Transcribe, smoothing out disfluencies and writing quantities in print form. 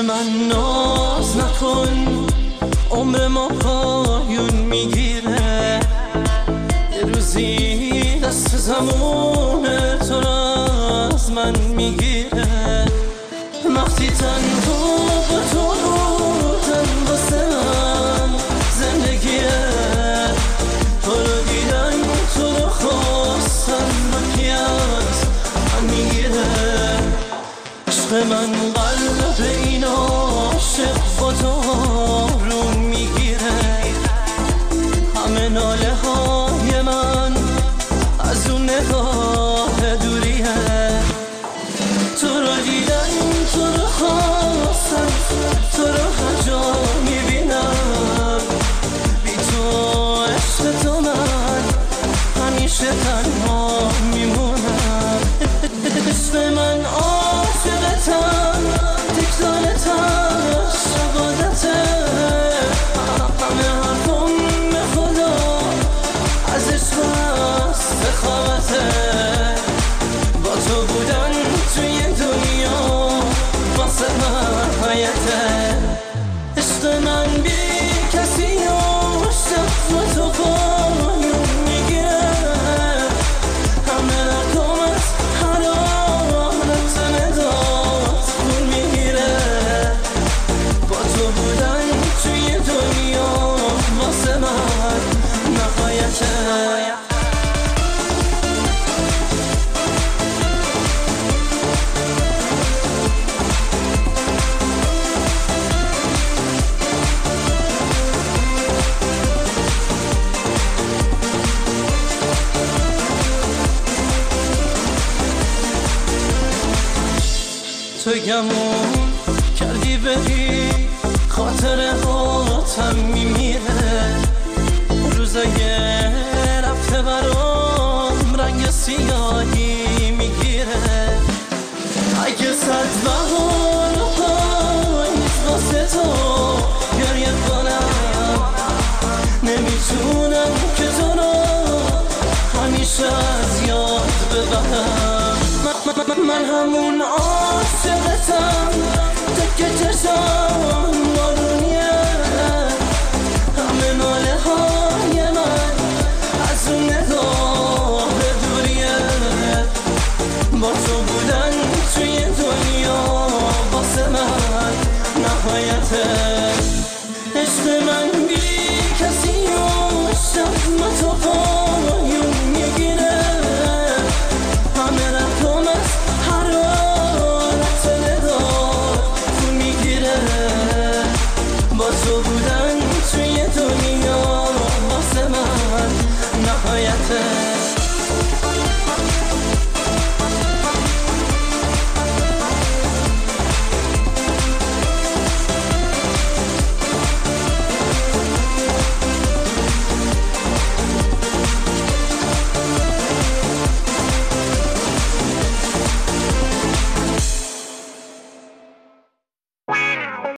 من ناز نکن، عمر ما پایون میگیره. یه روزی دست زمون تو را از من میگیره. وقتی تنها با تو بودم واسه من زندگیه. تو رو دیدن تو رو خواستم وکی از من میگیره. عشق من قلب این عاشق با تو رو میگیره. همه ناله های من از اون نگاه دوریه. تو رو دیدن تو رو خواستم، تو رو هر جا میبینم. بی تو عشق تو من همیشه تنها میمونم. عشق من عاشقتم، تکرارتم شقادته. همه حرفم به خدا از عشق است سخاوته. با تو بودن توی دنیا واسه من حیاته. عشق من بی کسی عاشق و تو پایون میگیره. همه رقمت حرارت نداد خون میگیره. با تو بودن توی دنیا واسه من نهایته. تو گمون کردی بری، خاطره هاتم میمیره. روزای رفته برام رنگ سیاهی میگیره. اگه صد بهار و پاییز واسه تو گریه کنم، نمیتونم که تو رو همیشه از یاد ببرم. من همون عاشقتم، تکه چشم بارونیه. همه ناله های من از اون نگاه دوریه. با تو بودن توی دنیا واسه من نهایته. عشق من بی کسی عاشق ما تو پایون میگیره. همه رقمت حرارت نداد خون میگیره. با تو